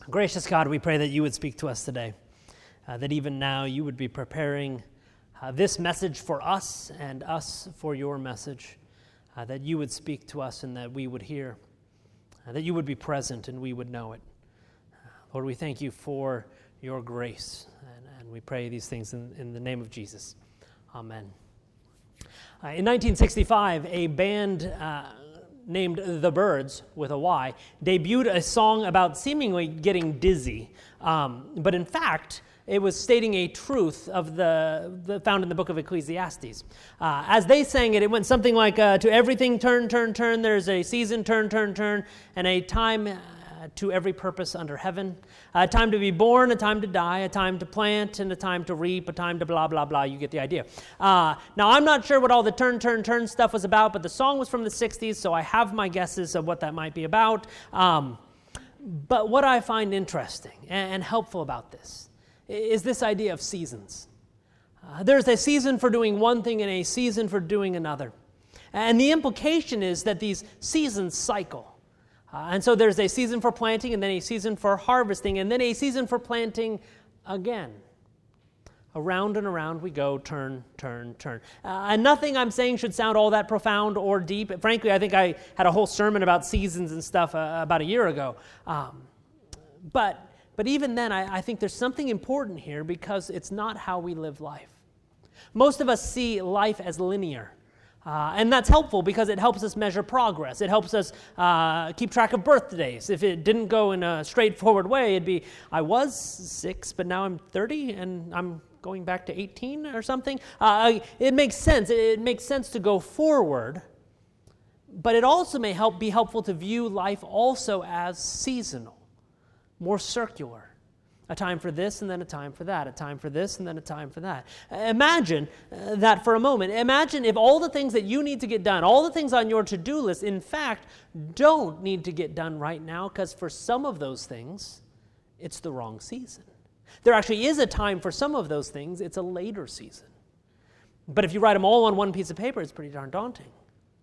Gracious God, we pray that you would speak to us today, that even now you would be preparing this message for us and us for your message, that you would speak to us and that we would hear, that you would be present and we would know it. Lord, we thank you for your grace, and we pray these things in the name of Jesus. Amen. In 1965, a band named The Byrds, with a Y, debuted a song about seemingly getting dizzy. But in fact, it was stating a truth of the found in the book of Ecclesiastes. As they sang it, it went something like, to everything turn, turn, turn. There's a season, turn, turn, turn, and a time to every purpose under heaven. A time to be born, a time to die, a time to plant, and a time to reap, a time to blah, blah, blah. You get the idea. Now, I'm not sure what all the turn, turn, turn stuff was about, but the song was from the 60s, so I have my guesses of what that might be about. But what I find interesting and helpful about this is this idea of seasons. There's a season for doing one thing and a season for doing another. And the implication is that these seasons cycle. And so there's a season for planting, and then a season for harvesting, and then a season for planting again. Around and around we go, turn, turn, turn. And nothing I'm saying should sound all that profound or deep. Frankly, I think I had a whole sermon about seasons and stuff about a year ago. But even then, I think there's something important here because it's not how we live life. Most of us see life as linear. And that's helpful because it helps us measure progress. It helps us keep track of birthdays. If it didn't go in a straightforward way, it'd be, I was 6, but now I'm 30, and I'm going back to 18 or something. It makes sense. It makes sense to go forward, but it also may be helpful to view life also as seasonal, more circular. A time for this and then a time for that. A time for this and then a time for that. Imagine that for a moment. Imagine if all the things that you need to get done, all the things on your to-do list, in fact, don't need to get done right now because for some of those things, it's the wrong season. There actually is a time for some of those things. It's a later season. But if you write them all on one piece of paper, it's pretty darn daunting.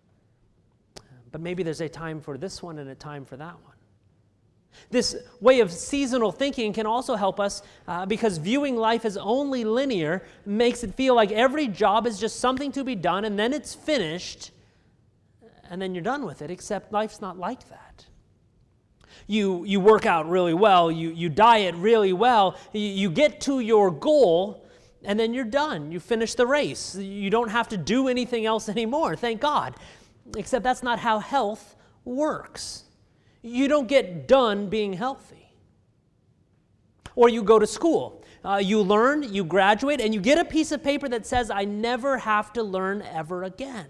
But maybe there's a time for this one and a time for that one. This way of seasonal thinking can also help us because viewing life as only linear makes it feel like every job is just something to be done and then it's finished and then you're done with it, except life's not like that. You work out really well, you diet really well, you get to your goal and then you're done. You finish the race. You don't have to do anything else anymore, thank God. Except that's not how health works. You don't get done being healthy. Or you go to school. You learn, you graduate, and you get a piece of paper that says, I never have to learn ever again.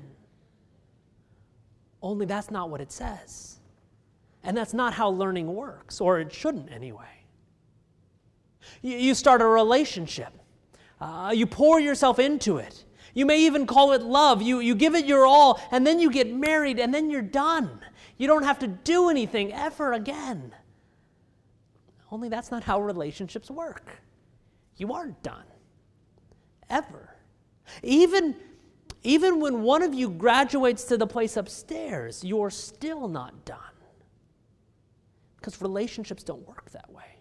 Only that's not what it says. And that's not how learning works, or it shouldn't anyway. You start a relationship. You pour yourself into it. You may even call it love. You give it your all, and then you get married, and then you're done. You don't have to do anything ever again. Only that's not how relationships work. You aren't done. Ever. Even when one of you graduates to the place upstairs, you're still not done. Because relationships don't work that way.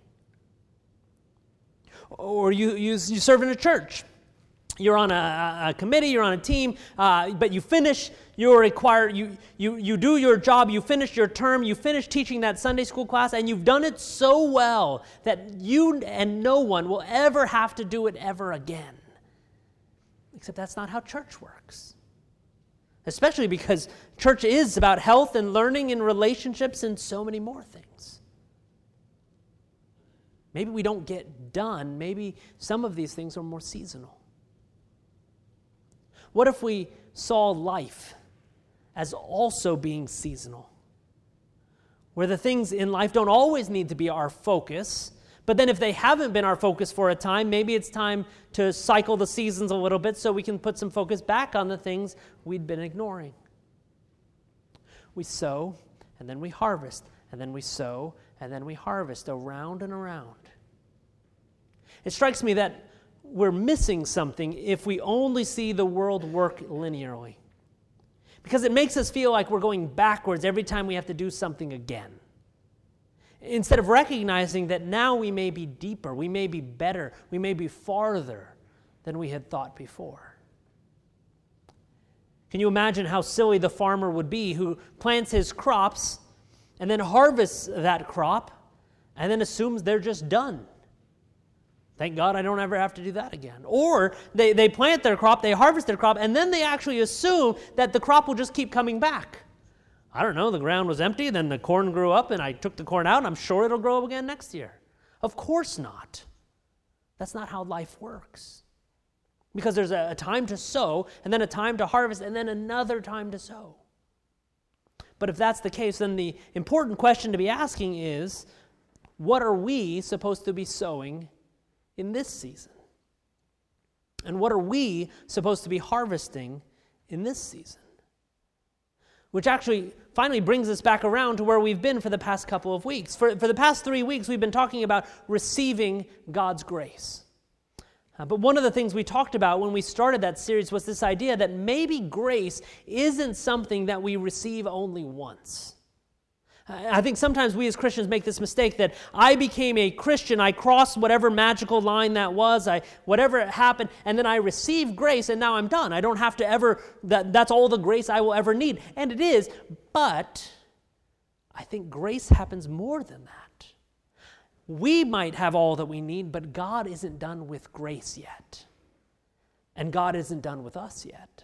Or you serve in a church. You're on a committee, you're on a team, but you finish, you're required, you do your job, you finish your term, you finish teaching that Sunday school class, and you've done it so well that you and no one will ever have to do it ever again. Except that's not how church works. Especially because church is about health and learning and relationships and so many more things. Maybe we don't get done. Maybe some of these things are more seasonal. What if we saw life as also being seasonal? Where the things in life don't always need to be our focus, but then if they haven't been our focus for a time, maybe it's time to cycle the seasons a little bit so we can put some focus back on the things we'd been ignoring. We sow, and then we harvest, and then we sow, and then we harvest, around and around. It strikes me that we're missing something if we only see the world work linearly. Because it makes us feel like we're going backwards every time we have to do something again. instead of recognizing that now we may be deeper, we may be better, we may be farther than we had thought before. Can you imagine how silly the farmer would be who plants his crops and then harvests that crop and then assumes they're just done? Thank God I don't ever have to do that again. Or they plant their crop, they harvest their crop, and then they actually assume that the crop will just keep coming back. I don't know, the ground was empty, then the corn grew up, and I took the corn out, and I'm sure it'll grow up again next year. Of course not. That's not how life works. Because there's a time to sow, and then a time to harvest, and then another time to sow. But if that's the case, then the important question to be asking is, what are we supposed to be sowing in this season? And what are we supposed to be harvesting in this season? Which actually finally brings us back around to where we've been for the past couple of weeks. For the past 3 weeks, we've been talking about receiving God's grace. But one of the things we talked about when we started that series was this idea that maybe grace isn't something that we receive only once. I think sometimes we as Christians make this mistake that I became a Christian, I crossed whatever magical line that was, whatever happened, and then I received grace and now I'm done. I don't have to ever, that's all the grace I will ever need. And it is, but I think grace happens more than that. We might have all that we need, but God isn't done with grace yet. And God isn't done with us yet.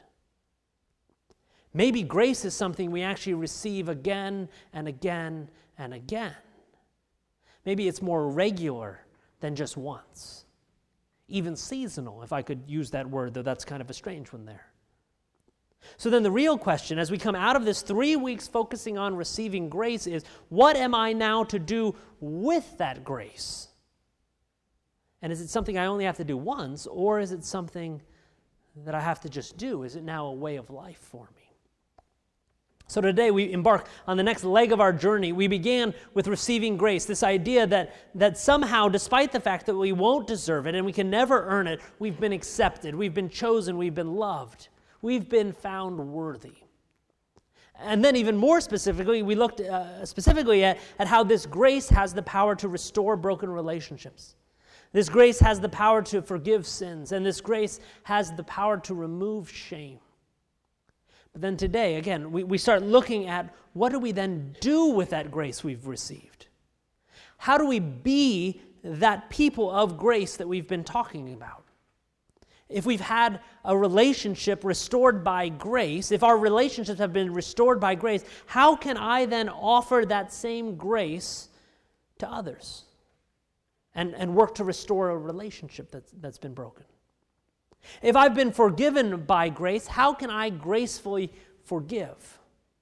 Maybe grace is something we actually receive again and again and again. Maybe it's more regular than just once. Even seasonal, if I could use that word, though that's kind of a strange one there. So then the real question, as we come out of this 3 weeks focusing on receiving grace, is what am I now to do with that grace? And is it something I only have to do once, or is it something that I have to just do? Is it now a way of life for me? So today we embark on the next leg of our journey. We began with receiving grace, this idea that somehow, despite the fact that we won't deserve it and we can never earn it, we've been accepted, we've been chosen, we've been loved, we've been found worthy. And then even more specifically, we looked specifically at how this grace has the power to restore broken relationships. This grace has the power to forgive sins, and this grace has the power to remove shame. But then today, again, we start looking at what do we then do with that grace we've received? How do we be that people of grace that we've been talking about? If we've had a relationship restored by grace, if our relationships have been restored by grace, how can I then offer that same grace to others and work to restore a relationship that's been broken? If I've been forgiven by grace, how can I gracefully forgive?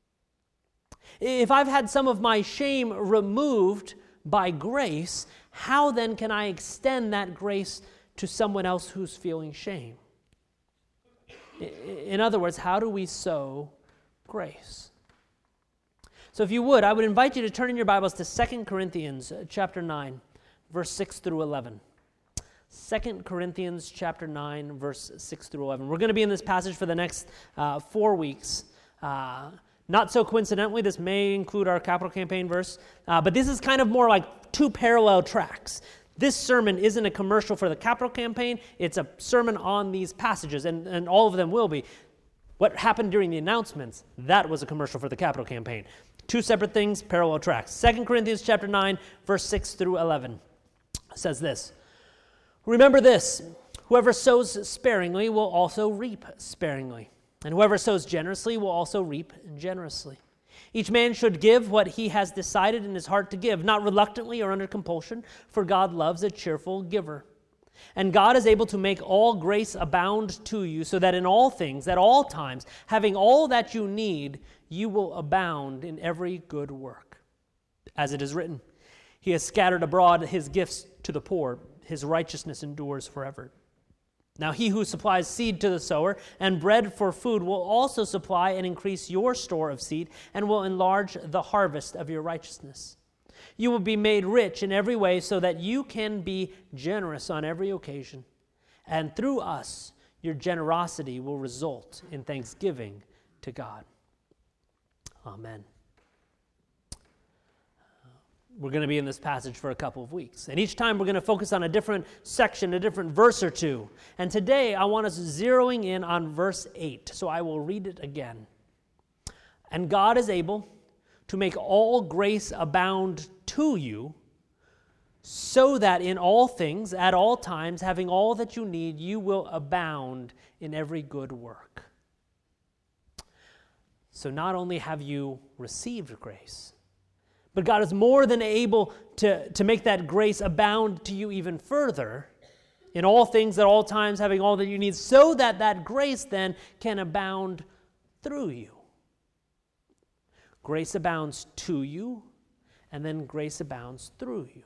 If I've had some of my shame removed by grace, how then can I extend that grace to someone else who's feeling shame? In other words, how do we sow grace? So if you would, I would invite you to turn in your Bibles to 2 Corinthians chapter 9, verse 6 through 11. 2 Corinthians chapter 9, verse 6 through 11. We're going to be in this passage for the next 4 weeks. Not so coincidentally, this may include our capital campaign verse, but this is kind of more like 2 parallel tracks. This sermon isn't a commercial for the capital campaign. It's a sermon on these passages, and all of them will be. What happened during the announcements, that was a commercial for the capital campaign. 2 separate things, parallel tracks. 2 Corinthians chapter 9, verse 6 through 11 says this. Remember this, whoever sows sparingly will also reap sparingly, and whoever sows generously will also reap generously. Each man should give what he has decided in his heart to give, not reluctantly or under compulsion, for God loves a cheerful giver. And God is able to make all grace abound to you, so that in all things, at all times, having all that you need, you will abound in every good work. As it is written, He has scattered abroad His gifts to the poor. His righteousness endures forever. Now he who supplies seed to the sower and bread for food will also supply and increase your store of seed and will enlarge the harvest of your righteousness. You will be made rich in every way so that you can be generous on every occasion. And through us, your generosity will result in thanksgiving to God. Amen. we're going to be in this passage for a couple of weeks. And each time we're going to focus on a different section, a different verse or two. And today I want us zeroing in on verse 8. So I will read it again. And God is able to make all grace abound to you, so that in all things, at all times, having all that you need, you will abound in every good work. So not only have you received grace, but God is more than able to make that grace abound to you even further, in all things, at all times, having all that you need, so that that grace then can abound through you. Grace abounds to you, and then grace abounds through you.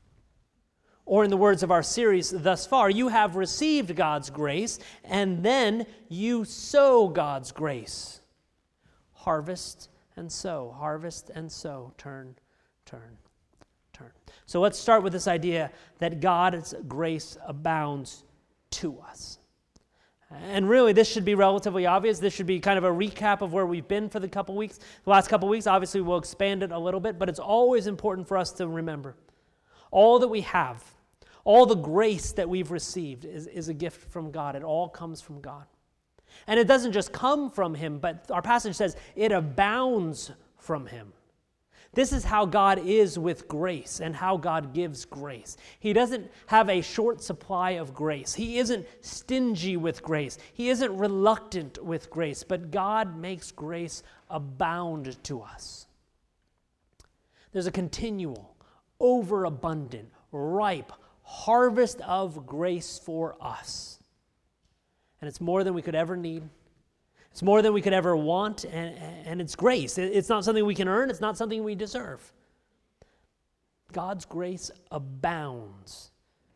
Or in the words of our series thus far, you have received God's grace, and then you sow God's grace. Harvest and sow, turn, turn, turn. So let's start with this idea that God's grace abounds to us. And really, this should be relatively obvious. This should be kind of a recap of where we've been for the last couple weeks. Obviously, we'll expand it a little bit, but it's always important for us to remember all that we have, all the grace that we've received is a gift from God. It all comes from God. And it doesn't just come from Him, but our passage says it abounds from Him. This is how God is with grace and how God gives grace. He doesn't have a short supply of grace. He isn't stingy with grace. He isn't reluctant with grace, but God makes grace abound to us. There's a continual, overabundant, ripe harvest of grace for us. And it's more than we could ever need. It's more than we could ever want, and it's grace. It's not something we can earn. It's not something we deserve. God's grace abounds.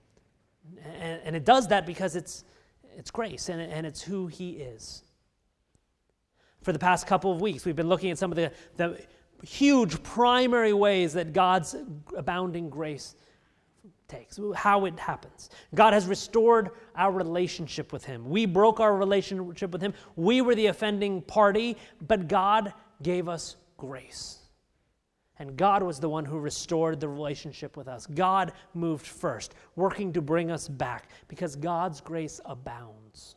And it does that because it's grace, and it's who He is. For the past couple of weeks, we've been looking at some of the huge primary ways that God's abounding grace takes, how it happens. God has restored our relationship with Him. We broke our relationship with Him. We were the offending party, but God gave us grace. And God was the one who restored the relationship with us. God moved first, working to bring us back, because God's grace abounds.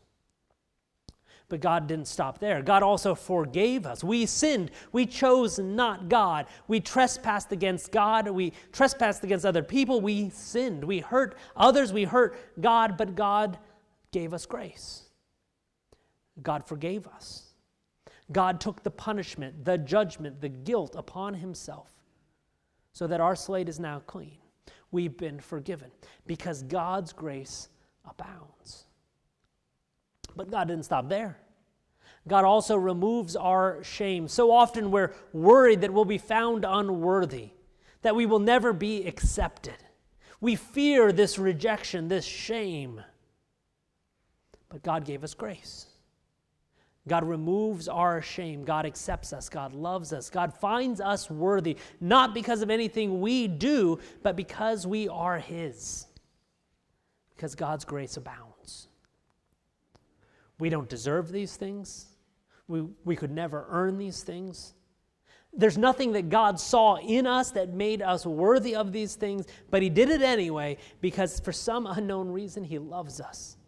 But God didn't stop there. God also forgave us. We sinned. We chose not God. We trespassed against God. We trespassed against other people. We sinned. We hurt others. We hurt God, but God gave us grace. God forgave us. God took the punishment, the judgment, the guilt upon Himself so that our slate is now clean. We've been forgiven because God's grace abounds. But God didn't stop there. God also removes our shame. So often we're worried that we'll be found unworthy, that we will never be accepted. We fear this rejection, this shame. But God gave us grace. God removes our shame. God accepts us. God loves us. God finds us worthy, not because of anything we do, but because we are His. Because God's grace abounds. We don't deserve these things. We could never earn these things. There's nothing that God saw in us that made us worthy of these things, but He did it anyway because for some unknown reason He loves us.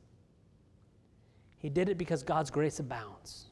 He did it because God's grace abounds.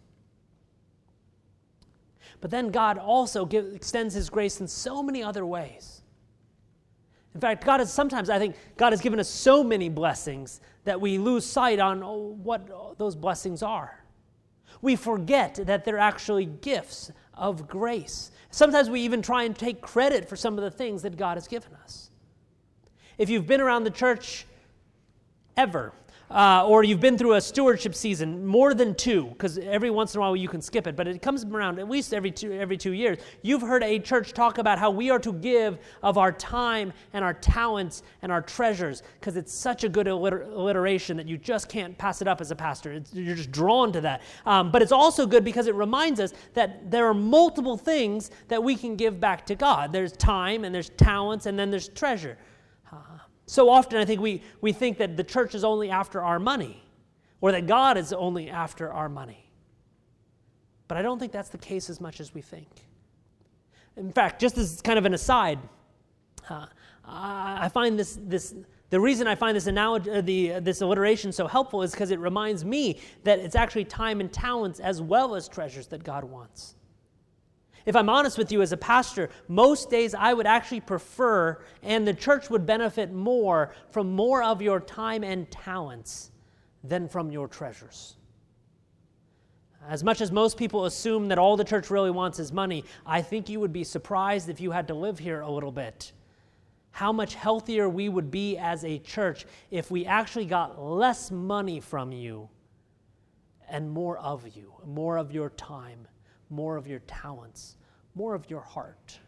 But then God also extends His grace in so many other ways. In fact, I think God has given us so many blessings that we lose sight on what those blessings are. We forget that they're actually gifts of grace. Sometimes we even try and take credit for some of the things that God has given us. If you've been around the church ever, or you've been through a stewardship season, more than two, because every once in a while you can skip it, but it comes around at least every 2 years. You've heard a church talk about how we are to give of our time and our talents and our treasures, because it's such a good alliteration that you just can't pass it up as a pastor. You're just drawn to that. But it's also good because it reminds us that there are multiple things that we can give back to God. There's time, and there's talents, and then there's treasure. So often I think we think that the church is only after our money, or that God is only after our money. But I don't think that's the case as much as we think. In fact, just as kind of an aside, I find the reason I find this analogy, this alliteration so helpful is because it reminds me that it's actually time and talents as well as treasures that God wants. If I'm honest with you as a pastor, most days I would actually prefer, and the church would benefit more from more of your time and talents than from your treasures. As much as most people assume that all the church really wants is money, I think you would be surprised if you had to live here a little bit. How much healthier we would be as a church if we actually got less money from you and more of you, more of your time, more of your talents, more of your heart.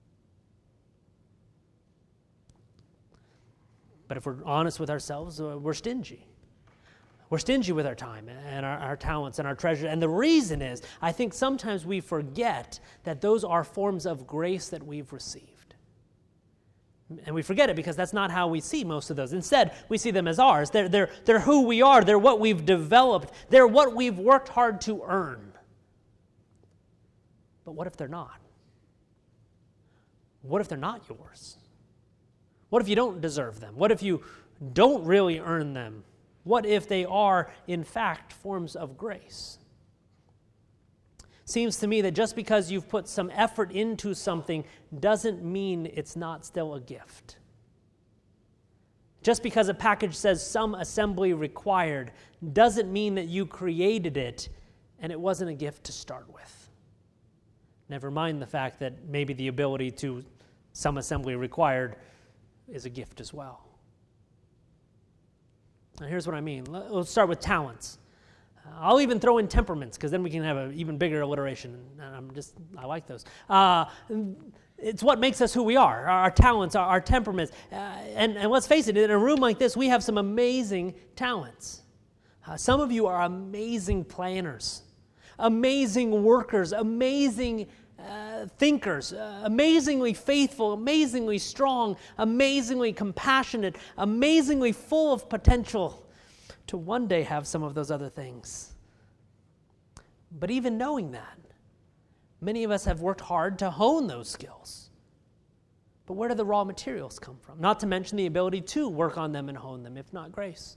But if we're honest with ourselves, we're stingy. We're stingy with our time and our talents and our treasure. And the reason is, I think sometimes we forget that those are forms of grace that we've received. And we forget it because that's not how we see most of those. Instead, we see them as ours. They're who we are. They're what we've developed. They're what we've worked hard to earn. But what if they're not? What if they're not yours? What if you don't deserve them? What if you don't really earn them? What if they are, in fact, forms of grace? Seems to me that just because you've put some effort into something doesn't mean it's not still a gift. Just because a package says some assembly required doesn't mean that you created it and it wasn't a gift to start with. Never mind the fact that maybe the ability to some assembly required is a gift as well. Now here's what I mean. Let's start with talents. I'll even throw in temperaments because then we can have an even bigger alliteration. And I like those. It's what makes us who we are, our talents, our temperaments. And let's face it, in a room like this, we have some amazing talents. Some of you are amazing planners, amazing workers, amazing thinkers, amazingly faithful, amazingly strong, amazingly compassionate, amazingly full of potential to one day have some of those other things. But even knowing that, many of us have worked hard to hone those skills. But where do the raw materials come from? Not to mention the ability to work on them and hone them, if not grace.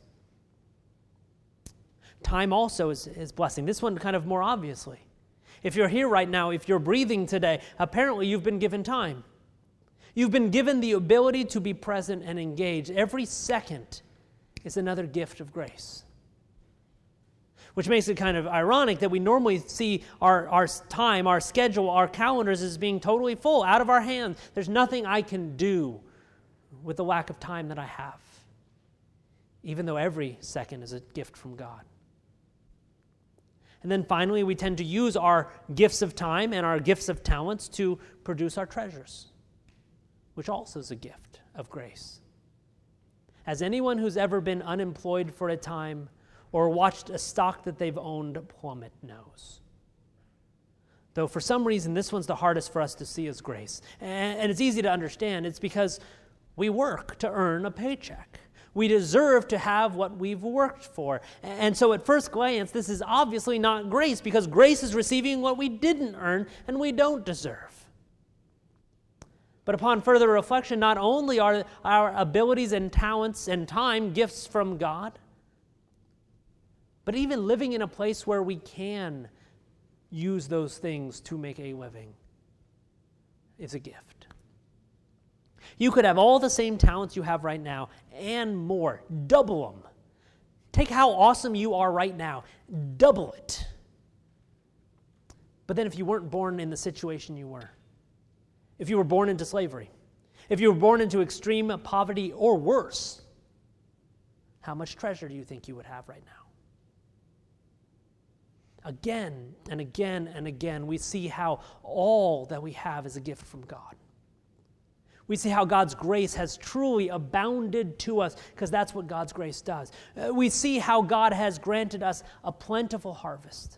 Time also is blessing. This one kind of more obviously. If you're here right now, if you're breathing today, apparently you've been given time. You've been given the ability to be present and engaged. Every second is another gift of grace. Which makes it kind of ironic that we normally see our time, our schedule, our calendars as being totally full, out of our hands. There's nothing I can do with the lack of time that I have, even though every second is a gift from God. And then finally, we tend to use our gifts of time and our gifts of talents to produce our treasures, which also is a gift of grace. As anyone who's ever been unemployed for a time or watched a stock that they've owned plummet knows. Though for some reason, this one's the hardest for us to see as grace. And it's easy to understand. It's because we work to earn a paycheck. We deserve to have what we've worked for. And so at first glance, this is obviously not grace, because grace is receiving what we didn't earn and we don't deserve. But upon further reflection, not only are our abilities and talents and time gifts from God, but even living in a place where we can use those things to make a living is a gift. You could have all the same talents you have right now and more. Double them. Take how awesome you are right now. Double it. But then if you weren't born in the situation you were, if you were born into slavery, if you were born into extreme poverty or worse, how much treasure do you think you would have right now? Again and again and again, we see how all that we have is a gift from God. We see how God's grace has truly abounded to us, because that's what God's grace does. We see how God has granted us a plentiful harvest.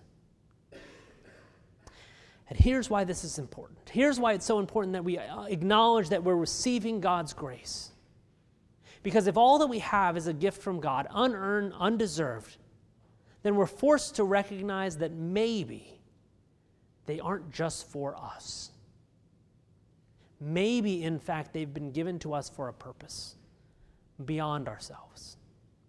And here's why this is important. Here's why it's so important that we acknowledge that we're receiving God's grace. Because if all that we have is a gift from God, unearned, undeserved, then we're forced to recognize that maybe they aren't just for us. maybe in fact they've been given to us for a purpose beyond ourselves.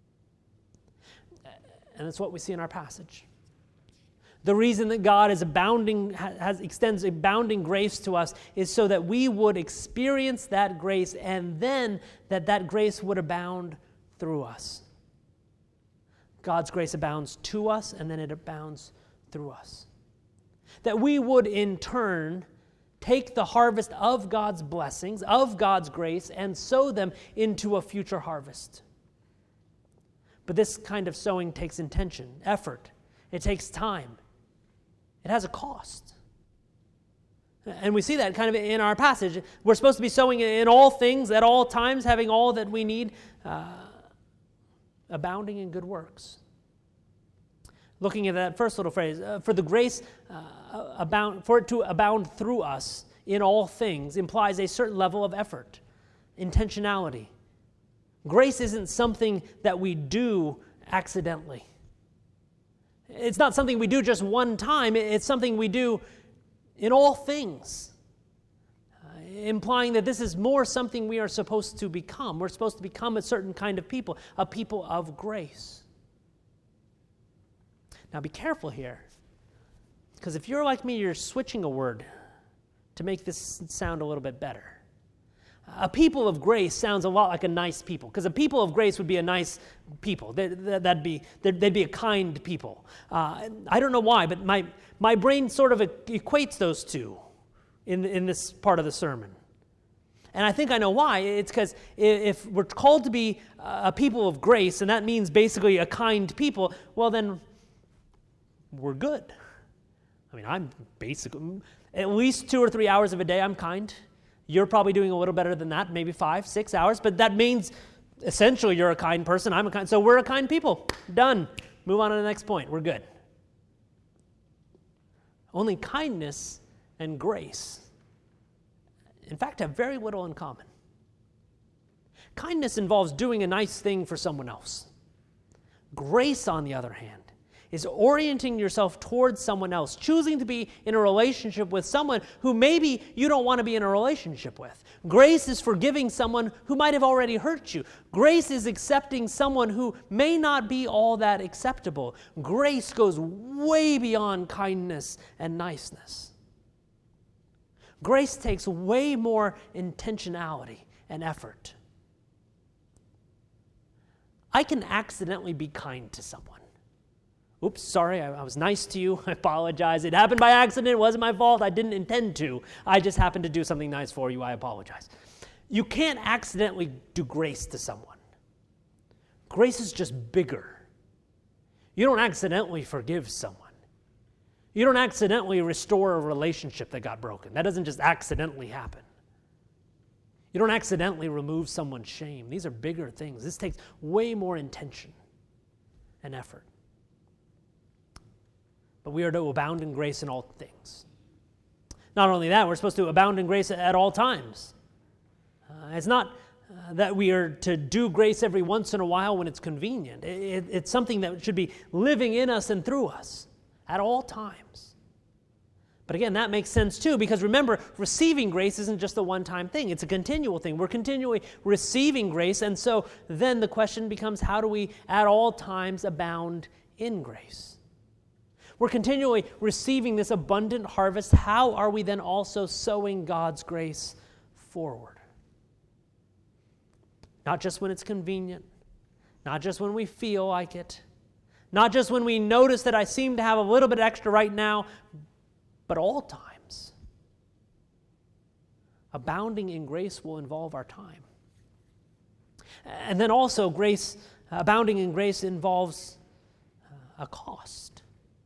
And that's what we see in our passage. The reason that God is extends abounding grace to us is so that we would experience that grace, and then that grace would abound through us. God's grace abounds to us, and then it abounds through us. That we would in turn take the harvest of God's blessings, of God's grace, and sow them into a future harvest. But this kind of sowing takes intention, effort. It takes time. It has a cost. And we see that kind of in our passage. We're supposed to be sowing in all things, at all times, having all that we need, abounding in good works. Looking at that first little phrase, for the grace for it to abound through us in all things implies a certain level of effort, intentionality. Grace isn't something that we do accidentally. It's not something we do just one time. It's something we do in all things, implying that this is more something we are supposed to become. We're supposed to become a certain kind of people, a people of grace. Now be careful here, because if you're like me, you're switching a word to make this sound a little bit better. A people of grace sounds a lot like a nice people, because a people of grace would be a nice people. They'd be a kind people. I don't know why, but my brain sort of equates those two in this part of the sermon. And I think I know why. It's because if we're called to be a people of grace, and that means basically a kind people, well then we're good. I mean, I'm basically, at least 2 or 3 hours of a day I'm kind. You're probably doing a little better than that, maybe 5, 6 hours, but that means essentially you're a kind person, I'm a kind, so we're a kind people. Done. Move on to the next point. We're good. Only kindness and grace, in fact, have very little in common. Kindness involves doing a nice thing for someone else. Grace, on the other hand, is orienting yourself towards someone else, choosing to be in a relationship with someone who maybe you don't want to be in a relationship with. Grace is forgiving someone who might have already hurt you. Grace is accepting someone who may not be all that acceptable. Grace goes way beyond kindness and niceness. Grace takes way more intentionality and effort. I can accidentally be kind to someone. Oops, sorry, I was nice to you. I apologize. It happened by accident. It wasn't my fault. I didn't intend to. I just happened to do something nice for you. I apologize. You can't accidentally do grace to someone. Grace is just bigger. You don't accidentally forgive someone. You don't accidentally restore a relationship that got broken. That doesn't just accidentally happen. You don't accidentally remove someone's shame. These are bigger things. This takes way more intention and effort. But we are to abound in grace in all things. Not only that, we're supposed to abound in grace at all times. It's not that we are to do grace every once in a while when it's convenient. It's something that should be living in us and through us at all times. But again, that makes sense too, because remember, receiving grace isn't just a one-time thing. It's a continual thing. We're continually receiving grace, and so then the question becomes, how do we at all times abound in grace? We're continually receiving this abundant harvest. How are we then also sowing God's grace forward? Not just when it's convenient, not just when we feel like it, not just when we notice that I seem to have a little bit extra right now, but all times. Abounding in grace will involve our time. And then also abounding in grace involves a cost.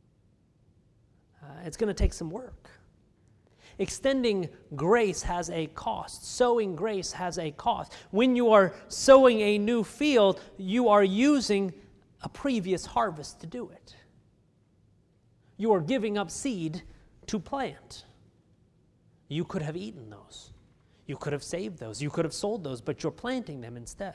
It's going to take some work. Extending grace has a cost. Sowing grace has a cost. When you are sowing a new field, you are using a previous harvest to do it. You are giving up seed to plant. You could have eaten those. You could have saved those. You could have sold those, but you're planting them instead.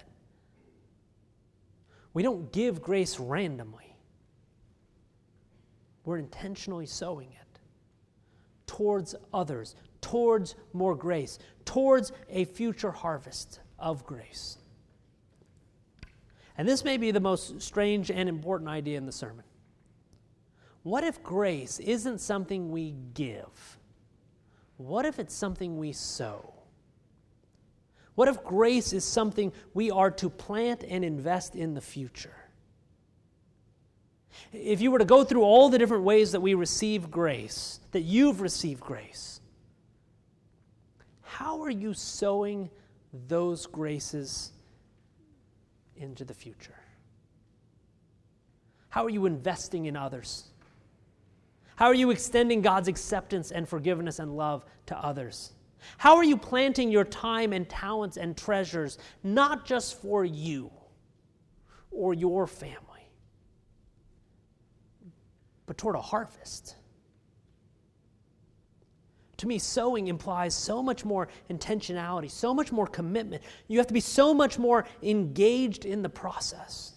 We don't give grace randomly. We're intentionally sowing it towards others, towards more grace, towards a future harvest of grace. And this may be the most strange and important idea in the sermon. What if grace isn't something we give? What if it's something we sow? What if grace is something we are to plant and invest in the future? If you were to go through all the different ways that we receive grace, that you've received grace, how are you sowing those graces into the future? How are you investing in others? How are you extending God's acceptance and forgiveness and love to others? How are you planting your time and talents and treasures, not just for you or your family, but toward a harvest? To me, sowing implies so much more intentionality, so much more commitment. You have to be so much more engaged in the process.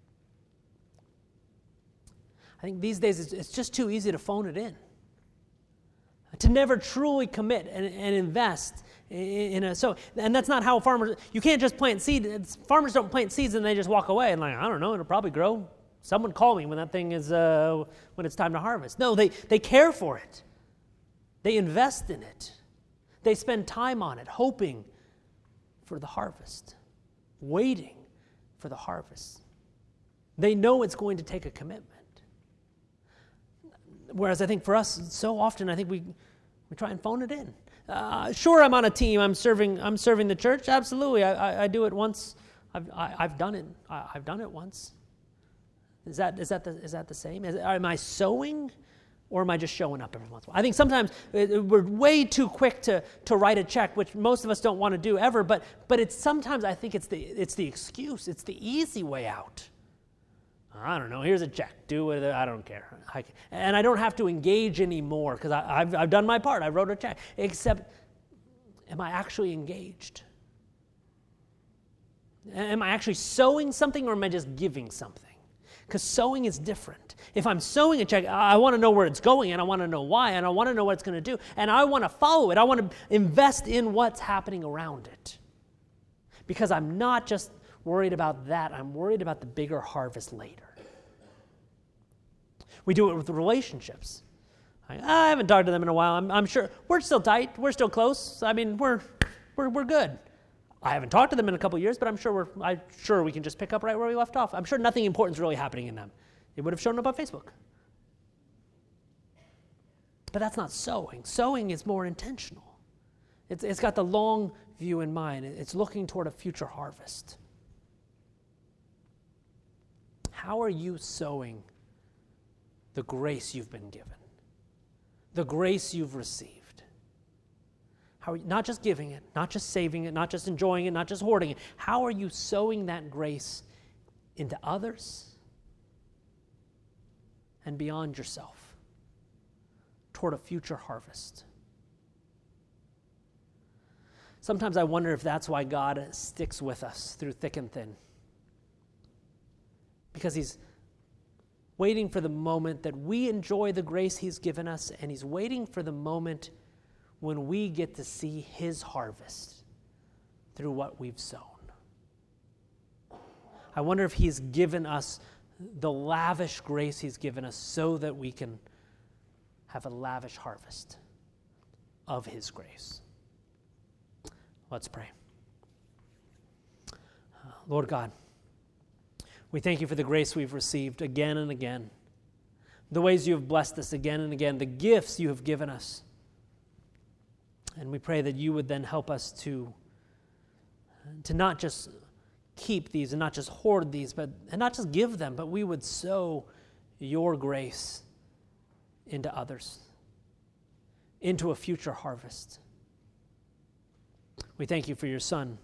I think these days it's just too easy to phone it in, to never truly commit and invest in a sow. And that's not how farmers, you can't just plant seeds. Farmers don't plant seeds and they just walk away and I don't know, it'll probably grow. Someone call me when that thing is, when it's time to harvest. No, they care for it. They invest in it. They spend time on it, hoping for the harvest, waiting for the harvest. They know it's going to take a commitment. Whereas I think for us, so often I think we try and phone it in. Sure, I'm on a team. I'm serving the church. Absolutely, I do it once. I've done it. I've done it once. Is that the same? Am I sowing, or am I just showing up every once in a while? I think sometimes we're way too quick to write a check, which most of us don't want to do ever. But it's sometimes I think it's the excuse. It's the easy way out. I don't know. Here's a check. Do with it. I don't care. And I don't have to engage anymore because I've done my part. I wrote a check. Except, am I actually engaged? Am I actually sowing something, or am I just giving something? Because sowing is different. If I'm sowing a check, I want to know where it's going, and I want to know why, and I want to know what it's going to do, and I want to follow it. I want to invest in what's happening around it. Because I'm not just worried about that. I'm worried about the bigger harvest later. We do it with relationships. I haven't talked to them in a while. I'm sure we're still tight. We're still close. I mean, we're good. I haven't talked to them in a couple of years, but I'm sure we can just pick up right where we left off. I'm sure nothing important is really happening in them. It would have shown up on Facebook. But that's not sowing. Sowing is more intentional. It's got the long view in mind. It's looking toward a future harvest. How are you sowing the grace you've been given, the grace you've received? How are you, not just giving it, not just saving it, not just enjoying it, not just hoarding it. How are you sowing that grace into others and beyond yourself toward a future harvest? Sometimes I wonder if that's why God sticks with us through thick and thin. Because he's waiting for the moment that we enjoy the grace he's given us, and he's waiting for the moment when we get to see his harvest through what we've sown. I wonder if he's given us the lavish grace he's given us so that we can have a lavish harvest of his grace. Let's pray. Lord God, we thank you for the grace we've received again and again, the ways you have blessed us again and again, the gifts you have given us. And we pray that you would then help us to not just keep these and not just hoard these, and not just give them, but we would sow your grace into others, into a future harvest. We thank you for your Son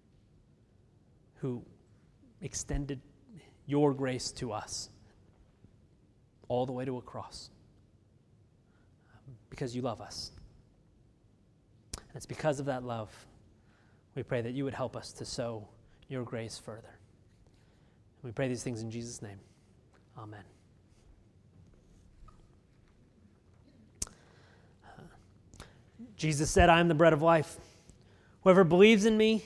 who extended your grace to us all the way to a cross because you love us. And it's because of that love we pray that you would help us to sow your grace further. We pray these things in Jesus' name. Amen. Jesus said, I am the bread of life. Whoever believes in me,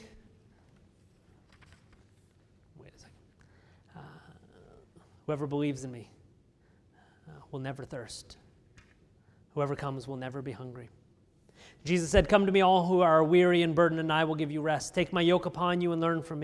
whoever believes in me will never thirst. Whoever comes will never be hungry. Jesus said, come to me all who are weary and burdened, and I will give you rest. Take my yoke upon you and learn from me.